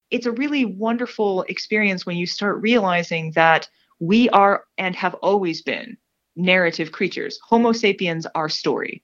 it's a really wonderful experience when you start realizing that we are and have always been narrative creatures. Homo sapiens are story.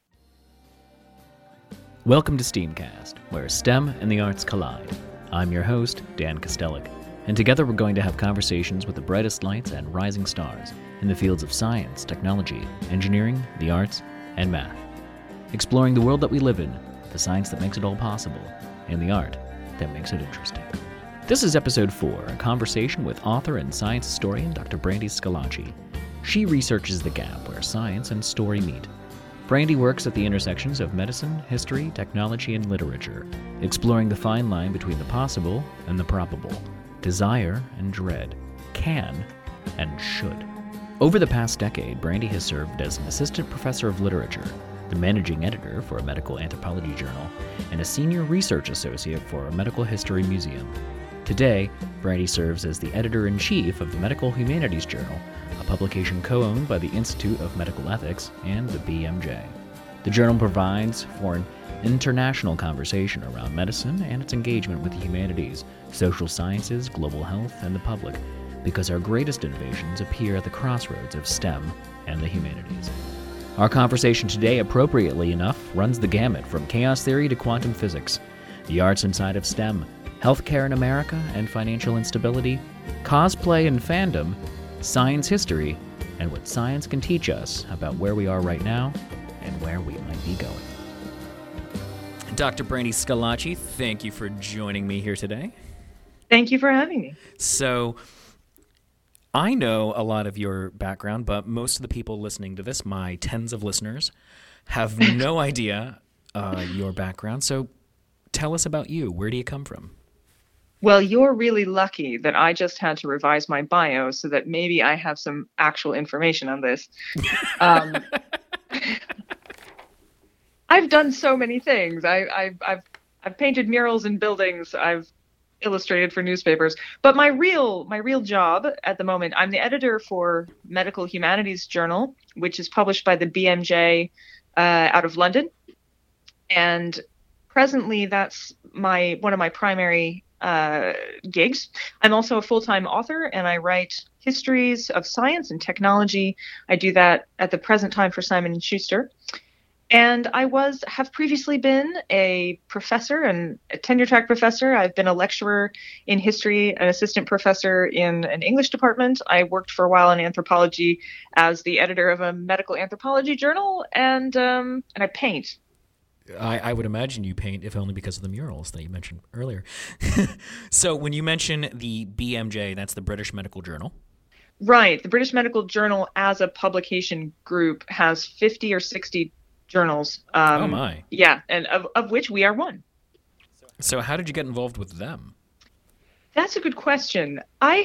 Welcome to STEAMcast, where STEM and the arts collide. I'm your host, Dan Kostelik, and together we're going to have conversations with the brightest lights and rising stars in the fields of science, technology, engineering, the arts, and math. Exploring the world that we live in, the science that makes it all possible, and the art that makes it interesting. This is episode 4, a conversation with author and science historian Dr. Brandi Scalacci. She researches the gap where science and story meet. Brandi works at the intersections of medicine, history, technology, and literature, exploring the fine line between the possible and the probable, desire and dread, can and should. Over the past decade, Brandi has served as an assistant professor of literature, the managing editor for a medical anthropology journal, and a senior research associate for a medical history museum. Today, Brandi serves as the editor-in-chief of the Medical Humanities Journal, a publication co-owned by the Institute of Medical Ethics and the BMJ. The journal provides for an international conversation around medicine and its engagement with the humanities, social sciences, global health, and the public, because our greatest innovations appear at the crossroads of STEM and the humanities. Our conversation today, appropriately enough, runs the gamut from chaos theory to quantum physics, the arts inside of STEM, healthcare in America and financial instability, cosplay and fandom, science history, and what science can teach us about where we are right now and where we might be going. Dr. Brandi Scalacci, thank you for joining me here today. Thank you for having me. So, I know a lot of your background, but most of the people listening to this, my tens of listeners, have no idea your background. So, tell us about you. Where do you come from? Well, you're really lucky that I just had to revise my bio so that maybe I have some actual information on this. I've done so many things. I've painted murals in buildings. I've illustrated for newspapers. But my real job at the moment, I'm the editor for Medical Humanities Journal, which is published by the BMJ out of London. And presently, that's one of my primary gigs. I'm also a full-time author, and I write histories of science and technology. I do that at the present time for Simon & Schuster. And I have previously been a professor and a tenure-track professor. I've been a lecturer in history, an assistant professor in an English department. I worked for a while in anthropology as the editor of a medical anthropology journal, and I paint. I would imagine you paint, if only because of the murals that you mentioned earlier. So when you mention the BMJ, that's the British Medical Journal. Right. The British Medical Journal as a publication group has 50 or 60 journals. Oh, my. Yeah, and of which we are one. So how did you get involved with them? That's a good question.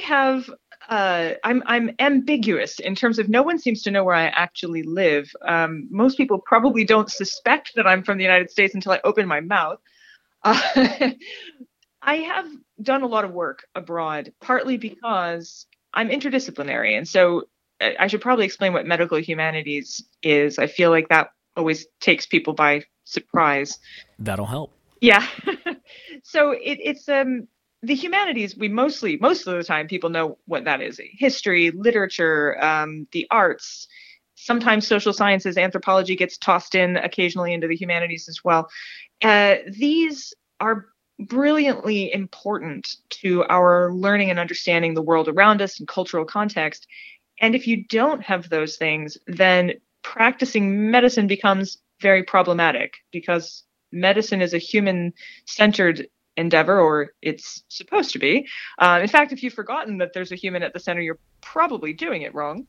I'm ambiguous in terms of no one seems to know where I actually live. Most people probably don't suspect that I'm from the United States until I open my mouth. I have done a lot of work abroad, partly because I'm interdisciplinary. And so I should probably explain what medical humanities is. I feel like that always takes people by surprise. That'll help. Yeah. So it's the humanities, most of the time, people know what that is. History, literature, the arts, sometimes social sciences, anthropology gets tossed in occasionally into the humanities as well. These are brilliantly important to our learning and understanding the world around us and cultural context. And if you don't have those things, then practicing medicine becomes very problematic, because medicine is a human-centered endeavor, or it's supposed to be. In fact, if you've forgotten that there's a human at the center, you're probably doing it wrong.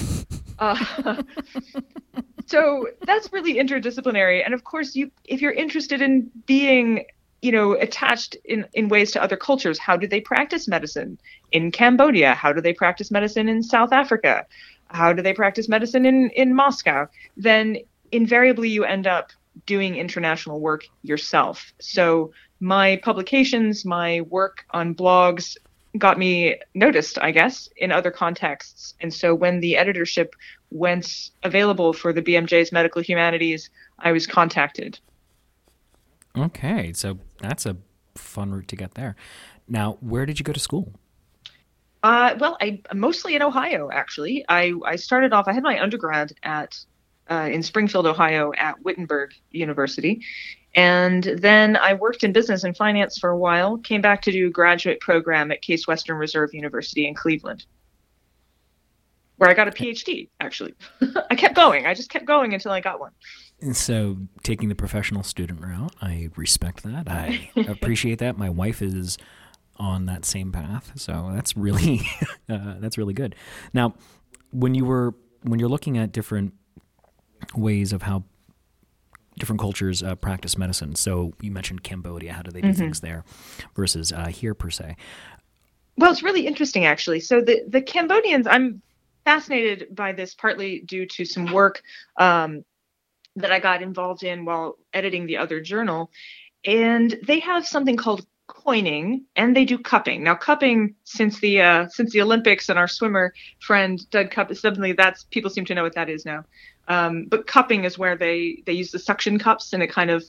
So that's really interdisciplinary. And of course, if you're interested in being, attached in ways to other cultures, how do they practice medicine in Cambodia? How do they practice medicine in South Africa? How do they practice medicine in Moscow? Then invariably you end up doing international work yourself. So my publications, my work on blogs got me noticed, I guess, in other contexts. And so when the editorship went available for the BMJ's Medical Humanities, I was contacted. Okay, so that's a fun route to get there. Now, where did you go to school? Well, I mostly in Ohio, actually. I started off. I had my undergrad at in Springfield, Ohio, at Wittenberg University, and then I worked in business and finance for a while. Came back to do a graduate program at Case Western Reserve University in Cleveland, where I got a PhD. Actually, I kept going. I just kept going until I got one. And so, taking the professional student route, I respect that. I appreciate that. My wife is on that same path, so that's really that's really good. Now, when you're looking at different ways of how different cultures practice medicine, so you mentioned Cambodia. How do they do things there versus here per se? Well, it's really interesting, actually. So the Cambodians, I'm fascinated by this partly due to some work that I got involved in while editing the other journal. And they have something called coining, and they do cupping. Now, cupping, since the Olympics and our swimmer friend Doug Cupp, suddenly that's people seem to know what that is now. But cupping is where they use the suction cups, and it kind of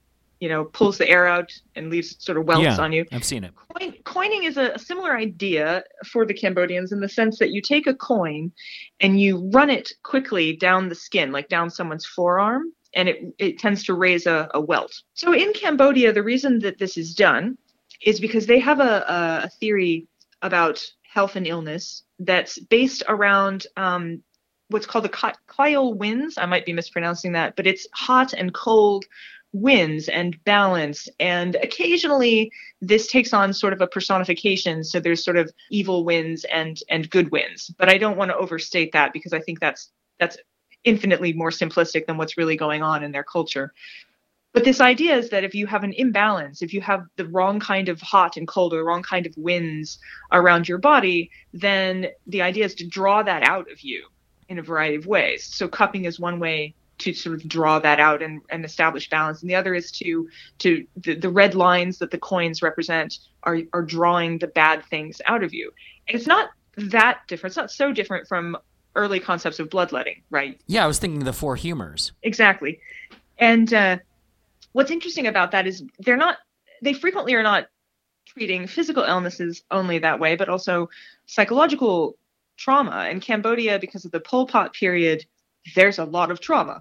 pulls the air out and leaves sort of welts on you. I've seen it. Coining is a similar idea for the Cambodians in the sense that you take a coin and you run it quickly down the skin, like down someone's forearm, and it tends to raise a welt. So in Cambodia, the reason that this is done is because they have a theory about health and illness that's based around what's called the Kyle winds. I might be mispronouncing that, but it's hot and cold winds and balance, and occasionally this takes on sort of a personification, so there's sort of evil winds and good winds, but I don't want to overstate that because I think that's infinitely more simplistic than what's really going on in their culture. But this idea is that if you have an imbalance, if you have the wrong kind of hot and cold or the wrong kind of winds around your body, then the idea is to draw that out of you in a variety of ways. So cupping is one way to sort of draw that out and establish balance. And the other is to the red lines that the coins represent are drawing the bad things out of you. And it's not that different. It's not so different from early concepts of bloodletting, right? Yeah, I was thinking the four humors. Exactly. And what's interesting about that is they frequently are not treating physical illnesses only that way, but also psychological trauma. In Cambodia, because of the Pol Pot period, there's a lot of trauma.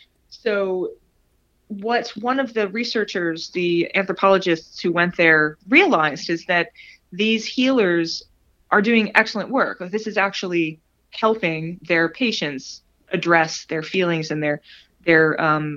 So what one of the researchers, the anthropologists who went there, realized is that these healers are doing excellent work. This is actually helping their patients address their feelings and their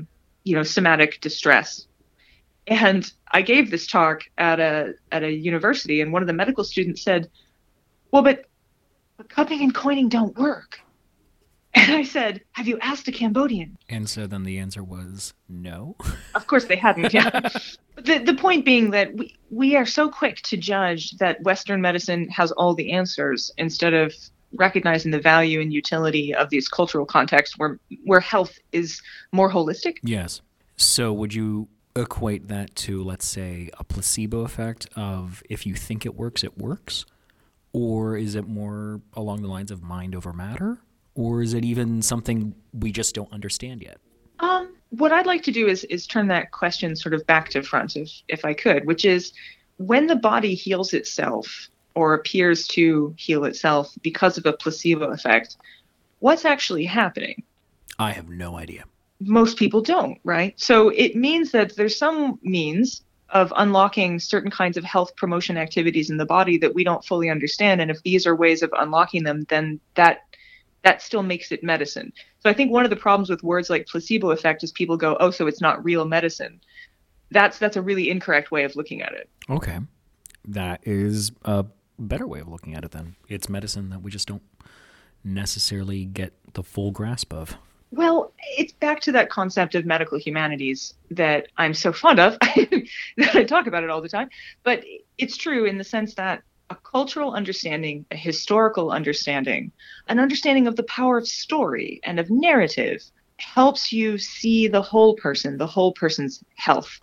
somatic distress. And I gave this talk at a university, and one of the medical students said, well, but cupping and coining don't work. And I said, have you asked a Cambodian? And so then the answer was no. Of course they hadn't, yeah. But the point being that we are so quick to judge that Western medicine has all the answers instead of recognizing the value and utility of these cultural contexts where health is more holistic. Yes. So would you equate that to, let's say, a placebo effect of if you think it works, it works? Or is it more along the lines of mind over matter? Or is it even something we just don't understand yet? What I'd like to do is turn that question sort of back to front, if I could, which is when the body heals itself or appears to heal itself because of a placebo effect, what's actually happening? I have no idea. Most people don't, right? So it means that there's some means of unlocking certain kinds of health promotion activities in the body that we don't fully understand. And if these are ways of unlocking them, then that still makes it medicine. So I think one of the problems with words like placebo effect is people go, oh, so it's not real medicine. That's a really incorrect way of looking at it. Okay. That is a better way of looking at it then. It's medicine that we just don't necessarily get the full grasp of. Well, it's back to that concept of medical humanities that I'm so fond of, that I talk about it all the time. But it's true in the sense that a cultural understanding, a historical understanding, an understanding of the power of story and of narrative helps you see the whole person, the whole person's health.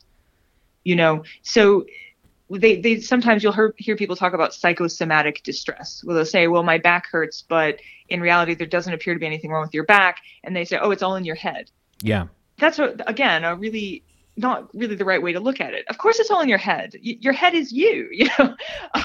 So they sometimes you'll hear people talk about psychosomatic distress. Well, they'll say, well, my back hurts, but in reality, there doesn't appear to be anything wrong with your back. And they say, oh, it's all in your head. Yeah. That's, again, a really not really the right way to look at it. Of course, it's all in your head. Your head is you, you know.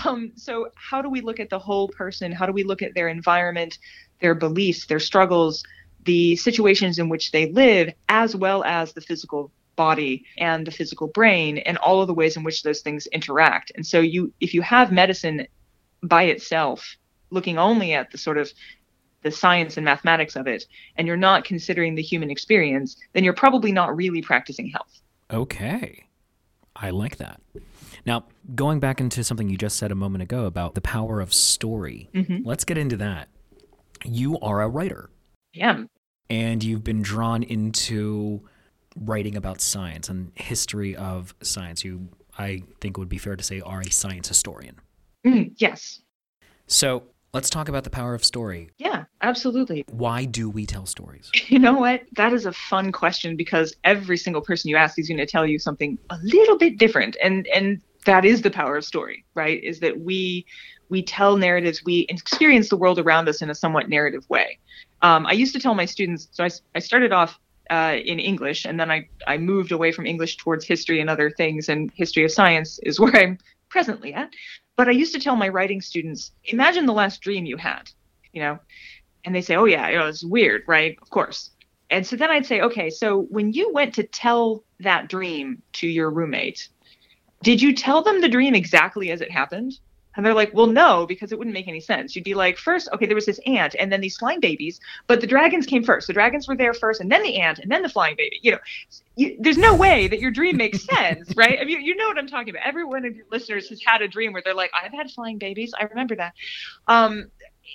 So how do we look at the whole person? How do we look at their environment, their beliefs, their struggles, the situations in which they live, as well as the physical body and the physical brain and all of the ways in which those things interact? And so if you have medicine by itself, looking only at the sort of the science and mathematics of it, and you're not considering the human experience, then you're probably not really practicing health. Okay. I like that. Now, going back into something you just said a moment ago about the power of story, let's get into that. You are a writer. Yeah. And you've been drawn into writing about science and history of science. You, I think it would be fair to say, are a science historian. Yes. So let's talk about the power of story. Yeah, absolutely. Why do we tell stories? You know what? That is a fun question, because every single person you ask is going to tell you something a little bit different. And that is the power of story, right? Is that we tell narratives, we experience the world around us in a somewhat narrative way. I used to tell my students, so I started off in English, and then I moved away from English towards history and other things, and history of science is where I'm presently at. But I used to tell my writing students, imagine the last dream you had, you know, and they say, oh yeah, it's weird, right? Of course. And so then I'd say, okay, so when you went to tell that dream to your roommate, did you tell them the dream exactly as it happened? And they're like, well, no, because it wouldn't make any sense. You'd be like, first, okay, there was this ant and then these flying babies, but the dragons came first. The dragons were there first, and then the ant, and then the flying baby. There's no way that your dream makes sense, right? I mean, you know what I'm talking about. Every one of your listeners has had a dream where they're like, I've had flying babies. I remember that. And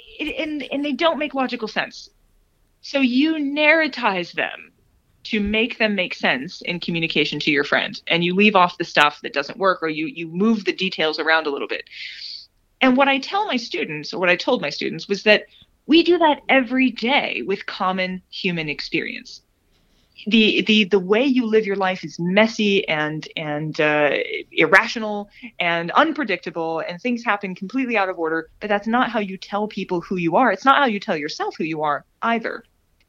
they don't make logical sense. So you narratize them to make them make sense in communication to your friend. And you leave off the stuff that doesn't work, or you move the details around a little bit. And what I tell my students, or what I told my students, was that we do that every day with common human experience. The way you live your life is messy and irrational and unpredictable, and things happen completely out of order. But that's not how you tell people who you are. It's not how you tell yourself who you are either.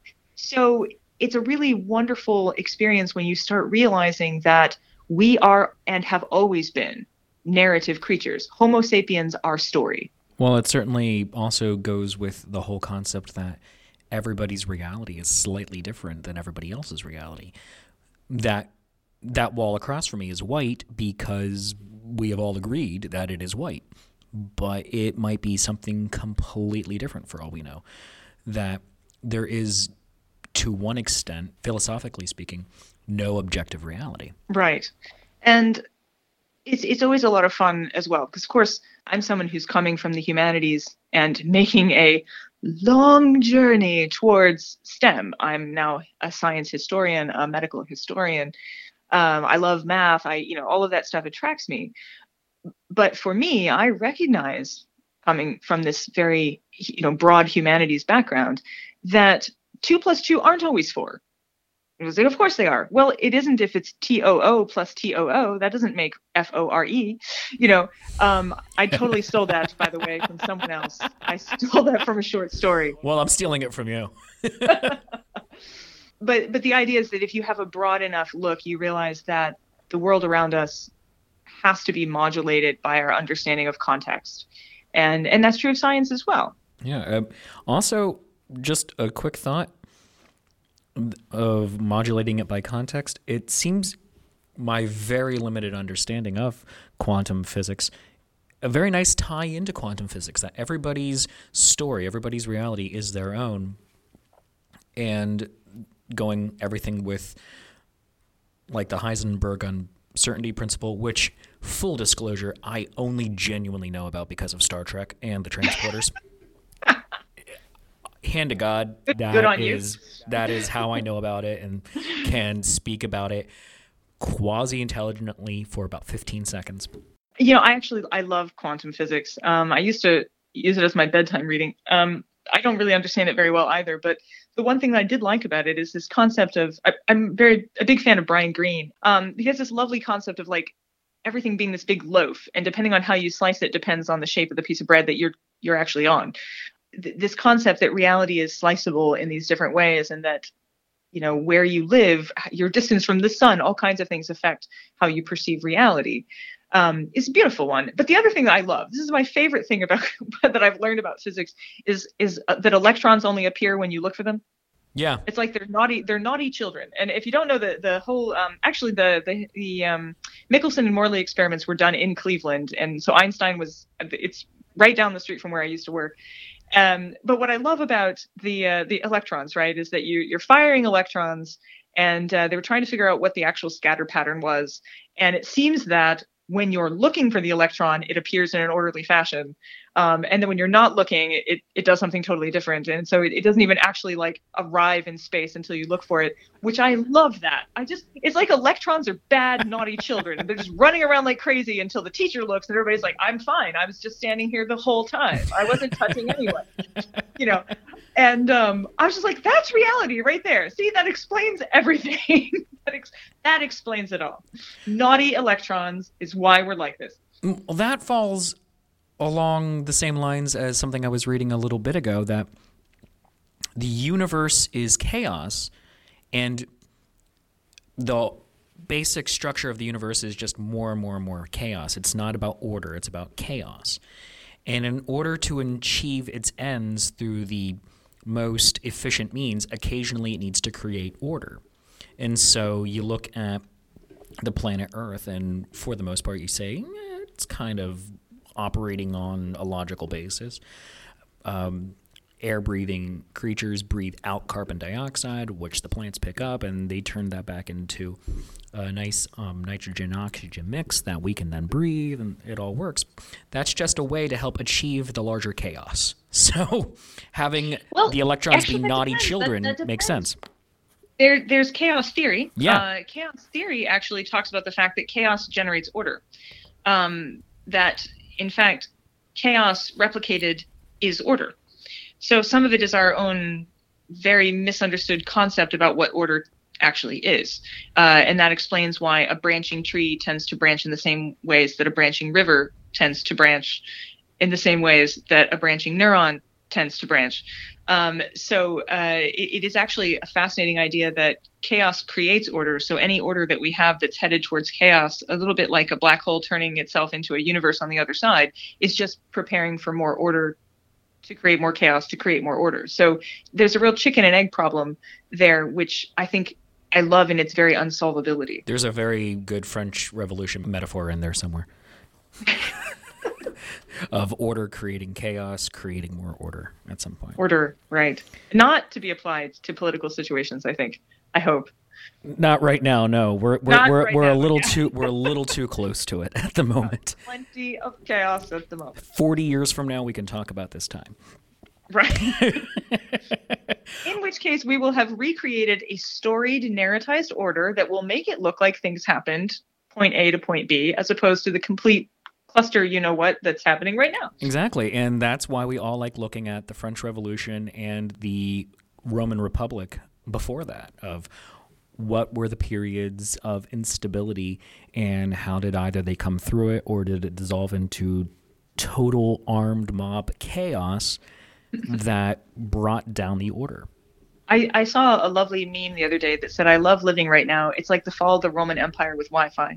So it's a really wonderful experience when you start realizing that we are and have always been narrative creatures. Homo sapiens are story. Well, it certainly also goes with the whole concept that everybody's reality is slightly different than everybody else's reality. That wall across from me is white because we have all agreed that it is white, but it might be something completely different for all we know. That there is, to one extent, philosophically speaking, no objective reality. Right. And it's always a lot of fun as well, because of course I'm someone who's coming from the humanities and making a long journey towards STEM. I'm now a science historian, a medical historian. I love math. All of that stuff attracts me. But for me, I recognize, coming from this very, broad humanities background, that 2 + 2 aren't always 4. It was like, of course they are. Well, it isn't if it's TOO plus TOO. That doesn't make FORE. I totally stole that, by the way, from someone else. I stole that from a short story. Well, I'm stealing it from you. But the idea is that if you have a broad enough look, you realize that the world around us has to be modulated by our understanding of context. And that's true of science as well. Yeah. Also, just a quick thought of modulating it by context. It seems my very limited understanding of quantum physics, a very nice tie into quantum physics, that everybody's story, everybody's reality is their own, and going everything with like the Heisenberg uncertainty principle, which, full disclosure, I only genuinely know about because of Star Trek and the transporters. Hand to God, that is how I know about it and can speak about it quasi-intelligently for about 15 seconds. I love quantum physics. I used to use it as my bedtime reading. I don't really understand it very well either, but the one thing that I did like about it is this concept of, I'm a big fan of Brian Greene. He has this lovely concept of like everything being this big loaf, and depending on how you slice it depends on the shape of the piece of bread that you're actually on. This concept that reality is sliceable in these different ways, and that where you live, your distance from the sun, all kinds of things affect how you perceive reality. It's a beautiful one. But the other thing that I love, this is my favorite thing about that I've learned about physics, is that electrons only appear when you look for them. Yeah. It's like they're naughty children. And if you don't know, the whole actually the Michelson and Morley experiments were done in Cleveland, and so it's right down the street from where I used to work. But what I love about the electrons, right, is that you're firing electrons, and they were trying to figure out what the actual scatter pattern was. And it seems that when you're looking for the electron, it appears in an orderly fashion. And then when you're not looking, it does something totally different. And so it doesn't even actually like arrive in space until you look for it, which I love that. It's like electrons are bad, naughty children. And they're just running around like crazy until the teacher looks and everybody's like, I'm fine. I was just standing here the whole time. I wasn't touching anyone, And I was just like, that's reality right there. See, that explains everything. That explains it all. Naughty electrons is why we're like this. Well, that falls along the same lines as something I was reading a little bit ago, that the universe is chaos, and the basic structure of the universe is just more and more and more chaos. It's not about order, it's about chaos. And in order to achieve its ends through the most efficient means, occasionally it needs to create order. And so you look at the planet Earth, and for the most part you say, it's kind of operating on a logical basis. Air-breathing creatures breathe out carbon dioxide, which the plants pick up, and they turn that back into a nice nitrogen-oxygen mix that we can then breathe, and it all works. That's just a way to help achieve the larger chaos. So having the electrons be naughty children makes sense. There's chaos theory. Yeah. Chaos theory actually talks about the fact that chaos generates order. That, in fact, chaos replicated is order. So some of it is our own very misunderstood concept about what order actually is. And that explains why a branching tree tends to branch in the same ways that a branching river tends to branch, in the same ways that a branching neuron tends to branch. So it is actually a fascinating idea that chaos creates order. So any order that we have that's headed towards chaos, a little bit like a black hole turning itself into a universe on the other side, is just preparing for more order to create more chaos, to create more order. So there's a real chicken and egg problem there, which I think I love in its very unsolvability. There's a very good French Revolution metaphor in there somewhere. Of order creating chaos, creating more order at some point. Order, right. Not to be applied to political situations, I think. I hope. Not right now, no. We're a little too close to it at the moment. Plenty of chaos at the moment. 40 years from now we can talk about this time. Right. In which case we will have recreated a storied, narratized order that will make it look like things happened point A to point B, as opposed to the complete cluster, that's happening right now. Exactly. And that's why we all like looking at the French Revolution and the Roman Republic before that, of what were the periods of instability and how did either they come through it or did it dissolve into total armed mob chaos that brought down the order. I saw a lovely meme the other day that said, I love living right now. It's like the fall of the Roman Empire with Wi-Fi.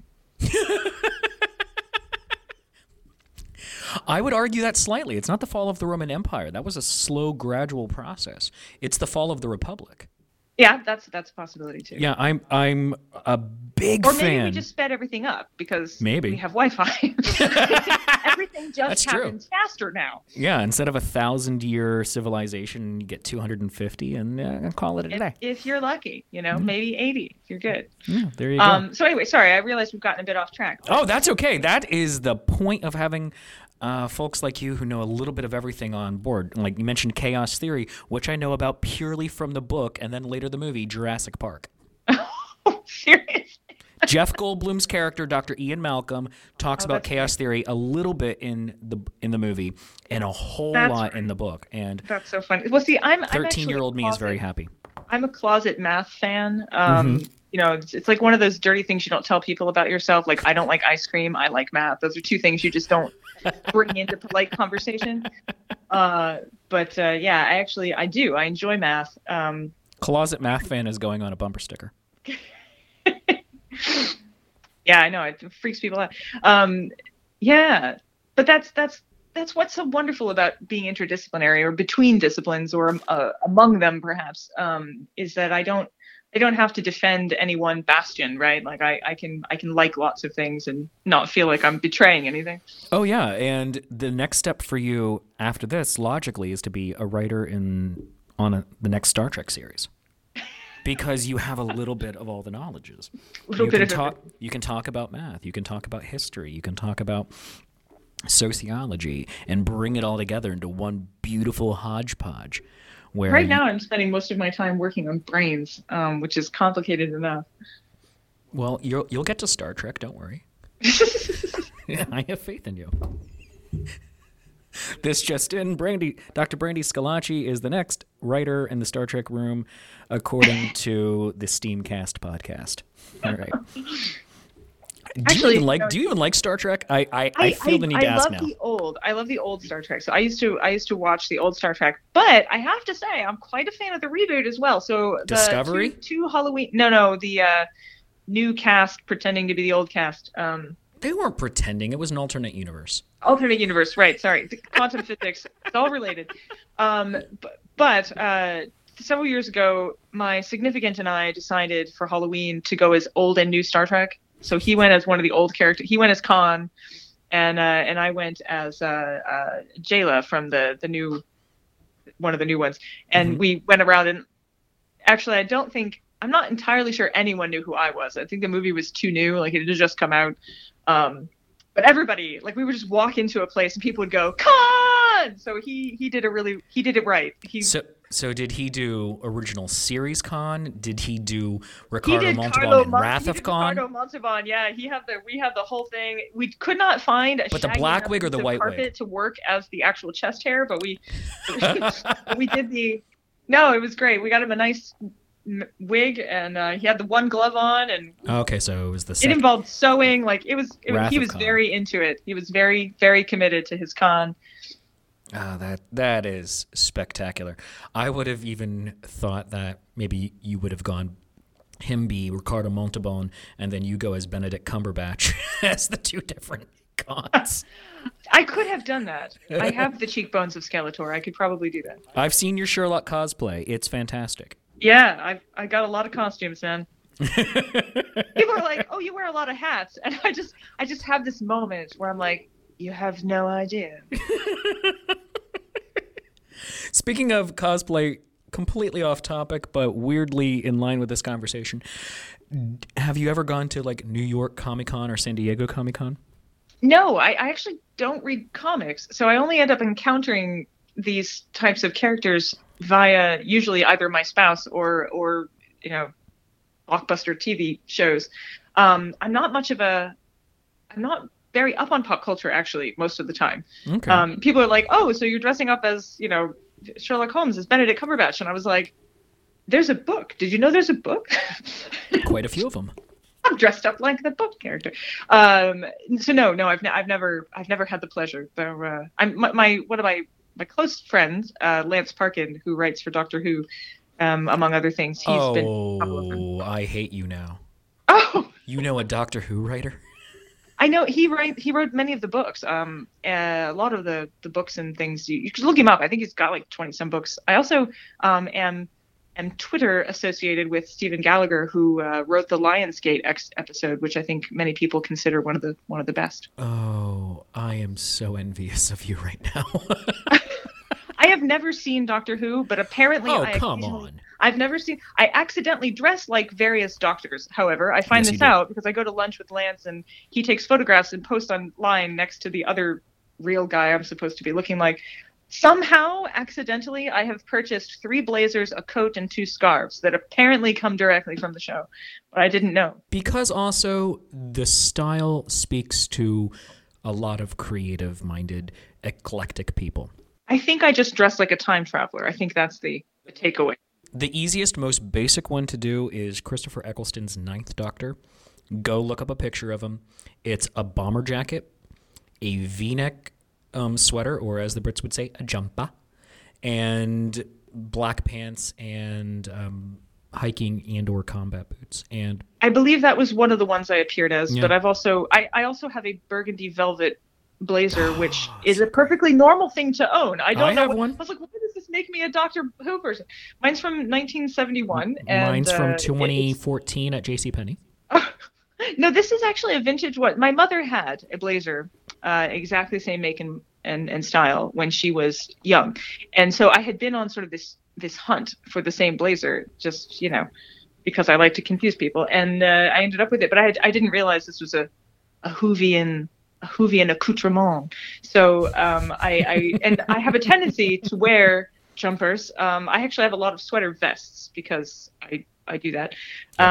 I would argue that slightly. It's not the fall of the Roman Empire. That was a slow, gradual process. It's the fall of the Republic. Yeah, that's a possibility too. Yeah, I'm a big fan. Or maybe we just sped everything up because we have Wi-Fi. Everything just happens faster now. Yeah, instead of 1,000-year civilization, you get 250 and call it a day. If you're lucky, maybe 80 if you're good. Yeah, there you go. So anyway, sorry, I realized we've gotten a bit off track. Oh, that's okay. That is the point of having folks like you who know a little bit of everything on board. Like you mentioned chaos theory, which I know about purely from the book and then later the movie Jurassic Park. Oh, seriously? Jeff Goldblum's character, Dr. Ian Malcolm, talks about chaos theory a little bit in the movie and a whole lot in the book. And that's so funny. Well, see, I'm 13-year-old me is very happy. I'm a closet math fan. It's like one of those dirty things you don't tell people about yourself. Like, I don't like ice cream. I like math. Those are two things you just don't bring into polite conversation. But I do. I enjoy math. Closet math fan is going on a bumper sticker. Yeah, I know it freaks people out. Yeah, but that's what's so wonderful about being interdisciplinary or between disciplines or among them, perhaps, is that I don't have to defend any one bastion, right? Like I can like lots of things and not feel like I'm betraying anything. Oh yeah, and the next step for you after this, logically, is to be a writer on the next Star Trek series, because you have a little bit of all the knowledges. You can talk about math, you can talk about history, you can talk about sociology, and bring it all together into one beautiful hodgepodge. Where right now I'm spending most of my time working on brains, which is complicated enough. Well, you'll get to Star Trek, don't worry. Yeah, I have faith in you. This just in, Dr. Brandy Scalacci is the next writer in the Star Trek room, according to the Steamcast podcast. All right. Do you even like Star Trek? I feel the need to ask now. I love the old Star Trek. So I used to watch the old Star Trek, but I have to say I'm quite a fan of the reboot as well. So the Discovery? two Halloween. No, the new cast pretending to be the old cast. They weren't pretending. It was an alternate universe. Alternate universe, right? Sorry, quantum physics. It's all related. But several years ago, my significant and I decided for Halloween to go as old and new Star Trek. So he went as one of the old characters. He went as Khan, and I went as Jayla from the new, one of the new ones. And we went around, and actually, I'm not entirely sure anyone knew who I was. I think the movie was too new, like it had just come out. But everybody, like we would just walk into a place and people would go, Khan! So he did it right. So did he do original series Khan? Did he do Ricardo Montalban and Wrath of Khan? Ricardo Montalban, yeah. We have the whole thing. We could not find a the black wig or the white carpet wig to work as the actual chest hair, but we did no, it was great. We got him a nice wig, and he had the one glove on, and okay, so it was it involved sewing. Like he was very into it. He was very, very committed to his Khan. That is spectacular. I would have even thought that maybe you would have gone him be Ricardo Montalban, and then you go as Benedict Cumberbatch as the two different Khans. I could have done that. I have the cheekbones of Skeletor. I could probably do that. I've seen your Sherlock cosplay. It's fantastic. Yeah, I got a lot of costumes, man. People are like, "Oh, you wear a lot of hats," and I just have this moment where I'm like, "You have no idea." Speaking of cosplay, completely off topic, but weirdly in line with this conversation, have you ever gone to like New York Comic Con or San Diego Comic Con? No, I actually don't read comics, so I only end up encountering these types of characters via usually either my spouse or blockbuster TV shows. I'm not very up on pop culture actually most of the time. Okay. People are like, "Oh, so you're dressing up as Sherlock Holmes as Benedict Cumberbatch," and I was like, "There's a book. Did you know there's a book?" Quite a few of them. I'm dressed up like the book character. So no, I've never had the pleasure. Though one of my close friends, Lance Parkin, who writes for Doctor Who, among other things. Oh, I hate you now. Oh, you know a Doctor Who writer? I know he wrote many of the books. A lot of the books and things. You can look him up. I think he's got like 20 some books. I also am Twitter associated with Stephen Gallagher, who wrote the Lionsgate episode, which I think many people consider one of the best. Oh, I am so envious of you right now. I have never seen Doctor Who, but apparently come on. I've never seen. I accidentally dress like various doctors. However, I find this out because I go to lunch with Lance, and he takes photographs and posts online next to the other real guy I'm supposed to be looking like. Somehow, accidentally, I have purchased 3 blazers, a coat, and 2 scarves that apparently come directly from the show, but I didn't know. Because also the style speaks to a lot of creative-minded, eclectic people. I think I just dress like a time traveler. I think that's the takeaway. The easiest, most basic one to do is Christopher Eccleston's Ninth Doctor. Go look up a picture of him. It's a bomber jacket, a V-neck sweater, or as the Brits would say, a jumper, and black pants and hiking and/or combat boots. And I believe that was one of the ones I appeared as, Yeah. but I also have a burgundy velvet blazer, which is a perfectly normal thing to own. I don't I know. have one. I was like, why does this make me a Doctor Who person? Mine's from 1971, and mine's from it's- 2014 at JCPenney. No, this is actually a vintage one. My mother had a blazer, exactly the same make and style when she was young, and so I had been on sort of this hunt for the same blazer, just because I like to confuse people, and I ended up with it. But I didn't realize this was a Whovian accoutrement. So I have a tendency to wear jumpers. I actually have a lot of sweater vests because I do that.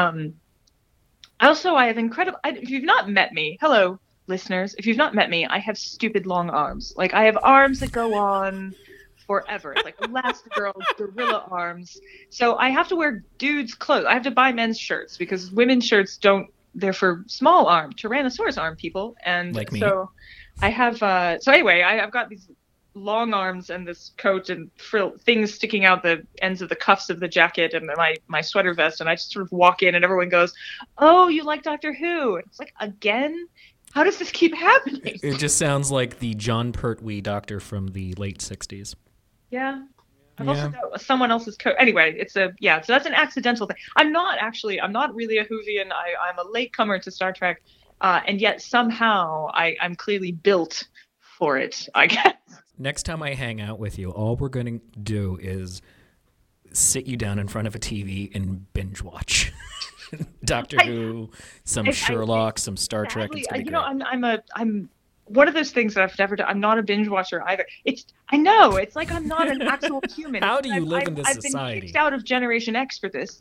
Also, I have if you've not met me, hello, listeners. If you've not met me, I have stupid long arms. Like, I have arms that go on forever. It's like Elastigirl, gorilla arms. So I have to wear dudes' clothes. I have to buy men's shirts because women's shirts they're for small arm, Tyrannosaurus arm people. And Like me. so I have, so anyway, I've got these long arms and this coat and things sticking out the ends of the cuffs of the jacket and my sweater vest, and I just sort of walk in and everyone goes, "Oh, you like Doctor Who?" And it's like, again, how does this keep happening? It just sounds like the John Pertwee doctor from the late 60s. Yeah. I've also got someone else's coat. Anyway, so that's an accidental thing. I'm not really a Whovian. I'm a latecomer to Star Trek, and yet somehow I'm clearly built for it, I guess. Next time I hang out with you, all we're going to do is sit you down in front of a TV and binge watch Doctor Who, some Sherlock, some Star Trek. It's gonna be great. I'm one of those things that I've never done. I'm not a binge watcher either. I know it's like I'm not an actual human. How do you live in this I've society? been kicked out of Generation X for this.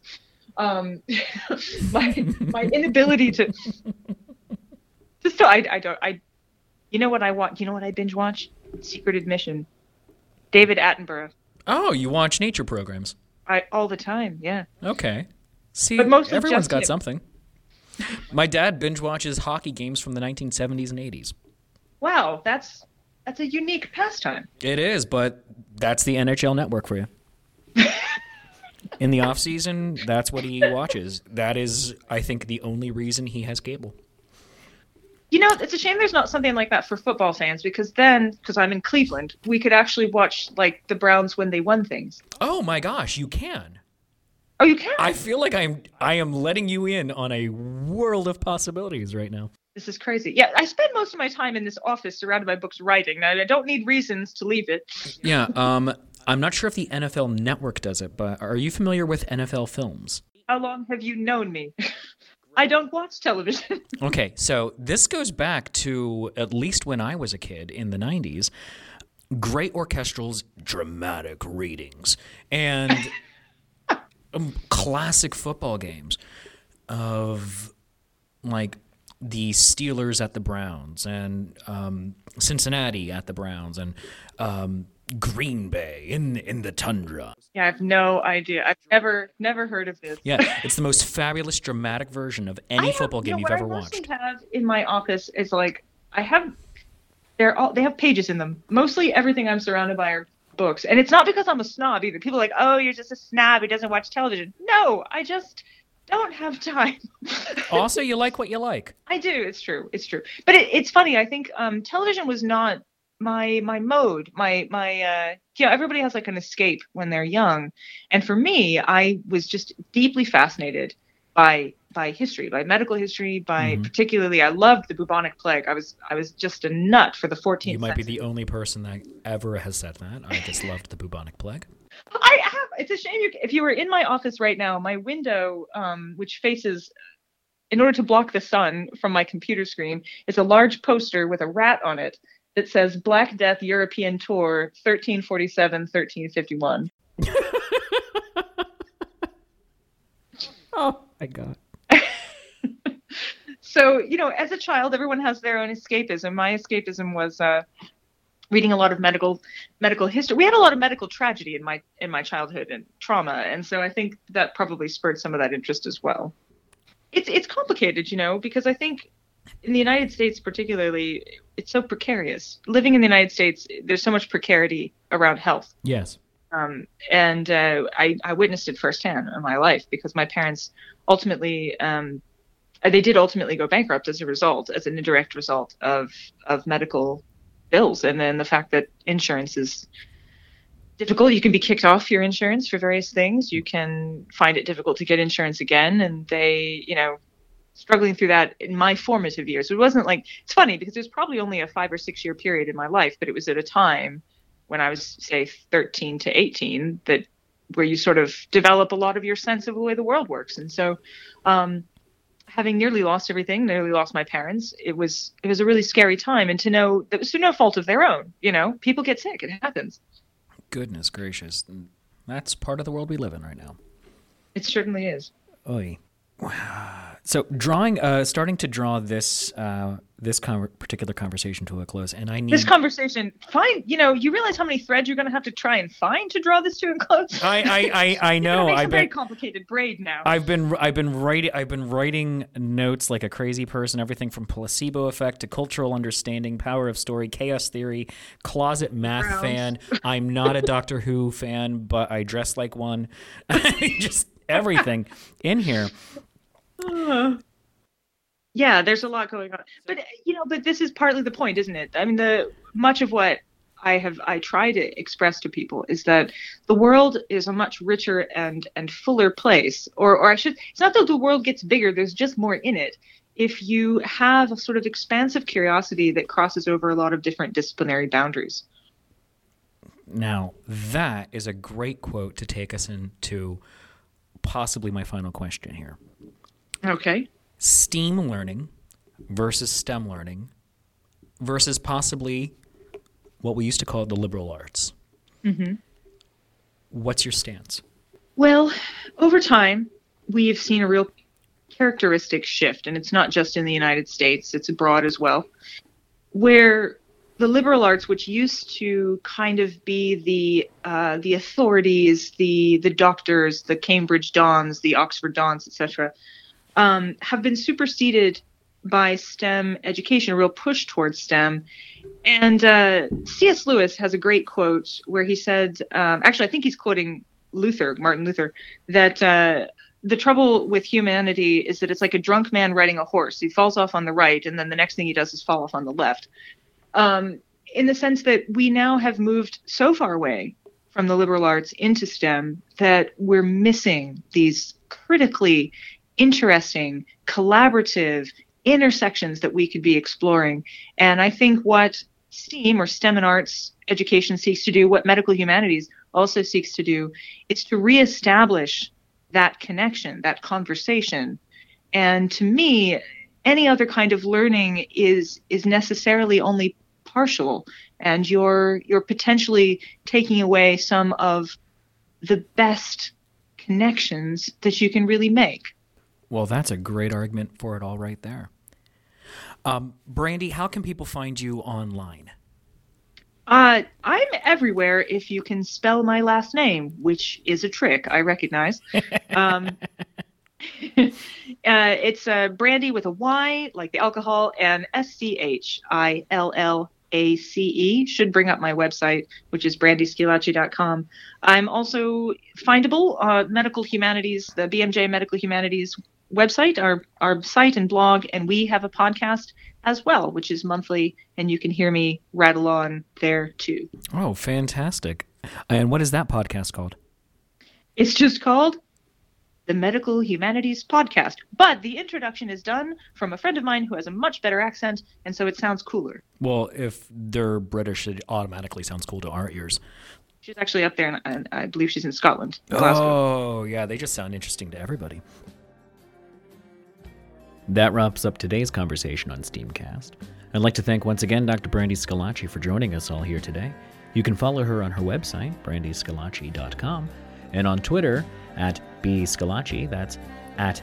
My inability to. Just you know what I want? You know what I binge watch? Secret Admission. David Attenborough. Oh, you watch nature programs? All the time. Yeah. Okay. See, But mostly everyone's just got him. something. My dad binge watches hockey games from the 1970s and 80s. Wow, that's a unique pastime. It is, but that's the NHL network for you. In the off season, that's what he watches. That is, I think, the only reason he has cable. It's a shame there's not something like that for football fans, because I'm in Cleveland, we could actually watch like the Browns when they won things. Oh my gosh, you can. Oh, you can? I feel like I am letting you in on a world of possibilities right now. This is crazy. Yeah, I spend most of my time in this office surrounded by books writing. Now, I don't need reasons to leave it. Yeah, I'm not sure if the NFL Network does it, but are you familiar with NFL Films? How long have you known me? I don't watch television. Okay, so this goes back to at least when I was a kid in the 90s. Great orchestrals, dramatic readings, and classic football games of like the Steelers at the Browns and Cincinnati at the Browns and Green Bay in the tundra. Yeah, I have no idea. I've never heard of this. Yeah, it's the most fabulous dramatic version of any football game you've ever watched. What I mostly have in my office is like they have pages in them. Mostly everything I'm surrounded by are books, and it's not because I'm a snob either. People are like, "Oh, you're just a snob who doesn't watch television." No, I just don't have time. Also, you like what you like. I do. It's true. But it's funny. I think television was not my mode. Everybody has like an escape when they're young, and for me, I was just deeply fascinated by history, by medical history, particularly I loved the bubonic plague. I was just a nut for the 14th century. You might be the only person that ever has said that. I just loved the bubonic plague. I have. It's a shame if you were in my office right now, my window, which faces, in order to block the sun from my computer screen, is a large poster with a rat on it that says Black Death European Tour 1347-1351. Oh my God. So, as a child, everyone has their own escapism. My escapism was reading a lot of medical history. We had a lot of medical tragedy in my childhood and trauma, and so I think that probably spurred some of that interest as well. It's complicated, because I think in the United States particularly, it's so precarious. Living in the United States, there's so much precarity around health. Yes. I witnessed it firsthand in my life because my parents ultimately they did ultimately go bankrupt as a result, as an indirect result of medical bills, and then the fact that insurance is difficult. You can be kicked off your insurance for various things. You can find it difficult to get insurance again, and they, struggling through that in my formative years. It wasn't like, it's funny because it was probably only a 5 or 6 year period in my life, but it was at a time when I was, say, 13 to 18, that where you sort of develop a lot of your sense of the way the world works. And so, having nearly lost everything, nearly lost my parents, it was a really scary time. And to know that was through no fault of their own, people get sick, it happens. Goodness gracious. That's part of the world we live in right now. It certainly is. Oy. So starting to draw this particular conversation to a close, and I need this conversation. You realize how many threads you're going to have to try and find to draw this to a close. I know. It's a very complicated braid now. I've been writing notes like a crazy person. Everything from placebo effect to cultural understanding, power of story, chaos theory, closet math fan. I'm not a Doctor Who fan, but I dress like one. Just everything in here. Yeah, there's a lot going on, but this is partly the point, isn't it? I mean, much of what I try to express to people is that the world is a much richer and fuller place, or it's not that the world gets bigger, there's just more in it. If you have a sort of expansive curiosity that crosses over a lot of different disciplinary boundaries. Now, that is a great quote to take us into possibly my final question here. Okay. STEAM learning versus STEM learning versus possibly what we used to call the liberal arts. Mm-hmm. What's your stance? Well, over time, we've seen a real characteristic shift, and it's not just in the United States, it's abroad as well, where the liberal arts, which used to kind of be the authorities, the doctors, the Cambridge dons, the Oxford dons, etc., have been superseded by STEM education, a real push towards STEM. And C.S. Lewis has a great quote where he said, actually, I think he's quoting Martin Luther, that the trouble with humanity is that it's like a drunk man riding a horse. He falls off on the right, and then the next thing he does is fall off on the left. In the sense that we now have moved so far away from the liberal arts into STEM that we're missing these critically interesting, collaborative intersections that we could be exploring. And I think what STEAM, or STEM and arts education, seeks to do, what medical humanities also seeks to do, is to reestablish that connection, that conversation. And to me, any other kind of learning is necessarily only partial, and you're potentially taking away some of the best connections that you can really make. Well, that's a great argument for it all right there. Brandy, how can people find you online? I'm everywhere if you can spell my last name, which is a trick, I recognize. It's Brandy with a Y, like the alcohol, and SCHILLACE. Should bring up my website, which is brandyschillaci.com. I'm also findable, Medical Humanities, the BMJ Medical Humanities website, our site and blog, and we have a podcast as well, which is monthly, and you can hear me rattle on there too. Oh, fantastic. And what is that podcast called? It's just called the Medical Humanities Podcast. But the introduction is done from a friend of mine who has a much better accent, and so it sounds cooler. Well, if they're British, it automatically sounds cool to our ears. She's actually up there, and I believe she's in Scotland. Oh, yeah, they just sound interesting to everybody. That wraps up today's conversation on STEAMcast. I'd like to thank once again Dr. Brandy Schillaci for joining us all here today. You can follow her on her website, brandyschillaci.com, and on Twitter at @bschillaci, that's at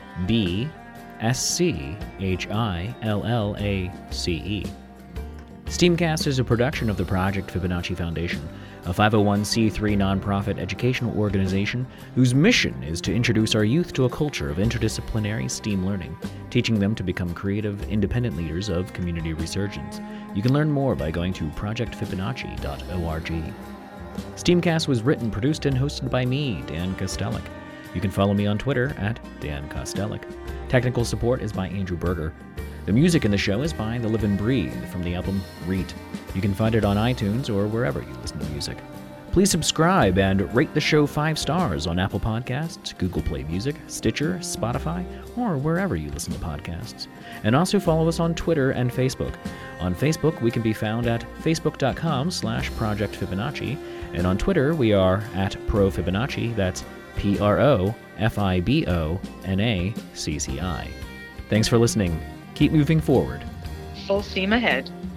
BSCHILLACE. STEAMcast is a production of the Project Fibonacci Foundation, a 501c3 nonprofit educational organization whose mission is to introduce our youth to a culture of interdisciplinary STEAM learning, teaching them to become creative, independent leaders of community resurgence. You can learn more by going to projectfibonacci.org. Steamcast was written, produced, and hosted by me, Dan Kostelik. You can follow me on Twitter at Dan Kostelik. Technical support is by Andrew Berger. The music in the show is by The Live and Breathe from the album Reet. You can find it on iTunes or wherever you listen to music. Please subscribe and rate the show 5 stars on Apple Podcasts, Google Play Music, Stitcher, Spotify, or wherever you listen to podcasts. And also follow us on Twitter and Facebook. On Facebook, we can be found at facebook.com/Project Fibonacci, and on Twitter, we are at ProFibonacci, that's PROFIBONACCI. Thanks for listening. Keep moving forward. Full steam ahead.